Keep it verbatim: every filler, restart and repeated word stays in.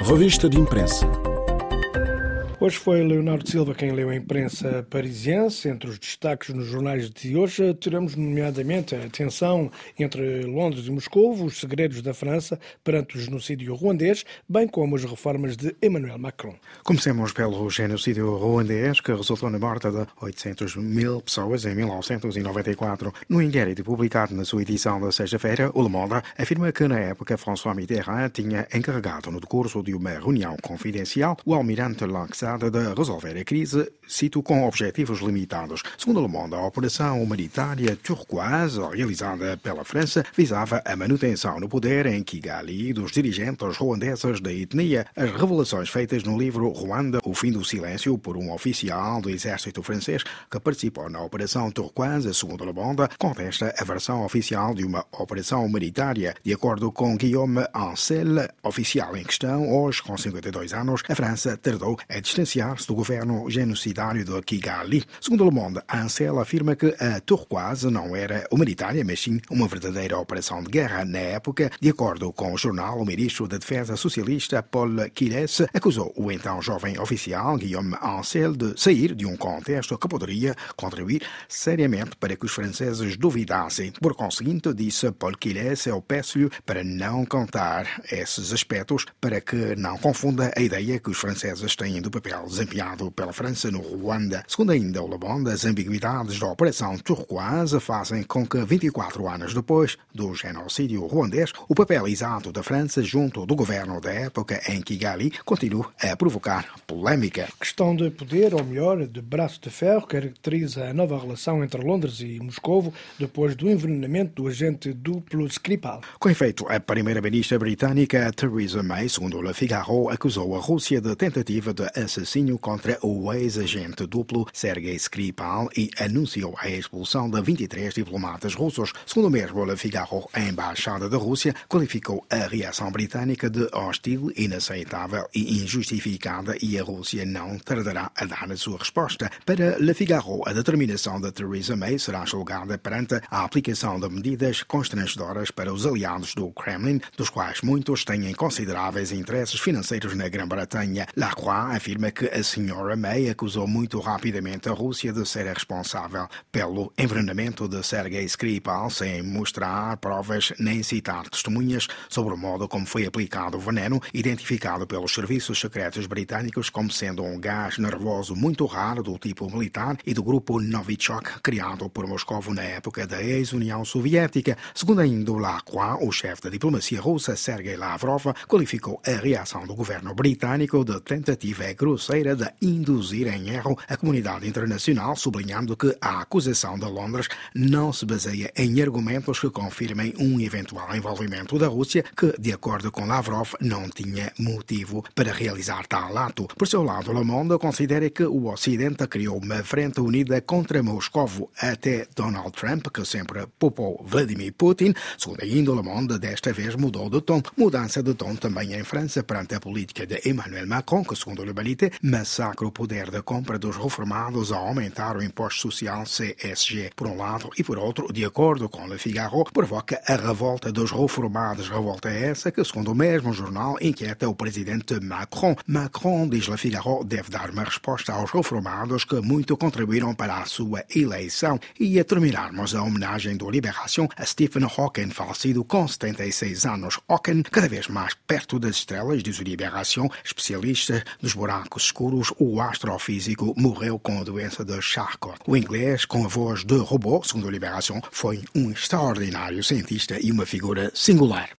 Revista de imprensa. Hoje foi Leonardo Silva quem leu a imprensa parisiense. Entre os destaques nos jornais de hoje, teremos nomeadamente a tensão entre Londres e Moscou, os segredos da França perante o genocídio ruandês, bem como as reformas de Emmanuel Macron. Comecemos pelo genocídio ruandês, que resultou na morte de oitocentas mil pessoas em mil novecentos e noventa e quatro. No inquérito publicado na sua edição da sexta-feira, o Le Monde afirma que, na época, François Mitterrand tinha encarregado, no decurso de uma reunião confidencial, o almirante Laxade de resolver a crise, cito, com objetivos limitados. Segundo Le Monde, a operação humanitária turquoise, realizada pela França, visava a manutenção no poder em Kigali dos dirigentes ruandeses da etnia. As revelações feitas no livro Ruanda, o fim do silêncio, por um oficial do exército francês que participou na operação turquoise, segundo Le Monde, contesta a versão oficial de uma operação humanitária. De acordo com Guillaume Ancel, oficial em questão, hoje com cinquenta e dois anos, a França tardou a distanciar-se do governo genocidário de Kigali. Segundo Le Monde, Ancel afirma que a turquoise não era humanitária, mas sim uma verdadeira operação de guerra. Na época, de acordo com o jornal, o ministro da Defesa socialista Paul Quilles acusou o então jovem oficial Guillaume Ancel de sair de um contexto que poderia contribuir seriamente para que os franceses duvidassem. Por conseguinte, disse Paul Quilles, eu peço-lhe para não contar esses aspectos, para que não confunda a ideia que os franceses têm do papel desempenhado pela França no Ruanda. Segundo ainda o Le Monde, as ambiguidades da Operação Turquoise fazem com que, vinte e quatro anos depois do genocídio ruandês, o papel exato da França junto do governo da época em Kigali continue a provocar polémica. A questão de poder, ou melhor, de braço de ferro, caracteriza a nova relação entre Londres e Moscovo depois do envenenamento do agente duplo Skripal. Com efeito, a primeira-ministra britânica Theresa May, segundo Le Figaro, acusou a Rússia de tentativa de assassínio contra o ex-agente duplo Sergei Skripal e anunciou a expulsão de vinte e três diplomatas russos. Segundo o mesmo Le Figaro, a embaixada da Rússia qualificou a reação britânica de hostil, inaceitável e injustificada, e a Rússia não tardará a dar a sua resposta. Para Le Figaro, a determinação de Theresa May será julgada perante a aplicação de medidas constrangedoras para os aliados do Kremlin, dos quais muitos têm consideráveis interesses financeiros na Grã-Bretanha. Lacroix afirma que a senhora May acusou muito rapidamente a Rússia de ser a responsável pelo envenenamento de Sergei Skripal, sem mostrar provas nem citar testemunhas sobre o modo como foi aplicado o veneno, identificado pelos serviços secretos britânicos como sendo um gás nervoso muito raro do tipo militar e do grupo Novichok, criado por Moscou na época da ex-União Soviética. Segundo ainda o Lacroix, o chefe da diplomacia russa, Sergei Lavrov, qualificou a reação do governo britânico de tentativa grosseira de induzir em erro a comunidade internacional, sublinhando que a acusação de Londres não se baseia em argumentos que confirmem um eventual envolvimento da Rússia, que, de acordo com Lavrov, não tinha motivo para realizar tal ato. Por seu lado, Le Monde considera que o Ocidente criou uma frente unida contra Moscovo. Até Donald Trump, que sempre poupou Vladimir Putin, segundo ainda Le Monde, desta vez mudou de tom. Mudança de tom também em França perante a política de Emmanuel Macron, que, segundo Le Balité, massacra o poder da compra dos reformados a aumentar o imposto social C S G, por um lado, e por outro, de acordo com Le Figaro, provoca a revolta dos reformados. Revolta essa que, segundo o mesmo jornal, inquieta o presidente Macron. Macron, diz Le Figaro, deve dar uma resposta aos reformados que muito contribuíram para a sua eleição. E a terminarmos a homenagem do Libération a Stephen Hawking, falecido com setenta e seis anos. Hawking, cada vez mais perto das estrelas, diz o Libération, especialista dos buracos escuros, o astrofísico morreu com a doença de Charcot. O inglês, com a voz de robô, segundo a Libération, foi um extraordinário cientista e uma figura singular.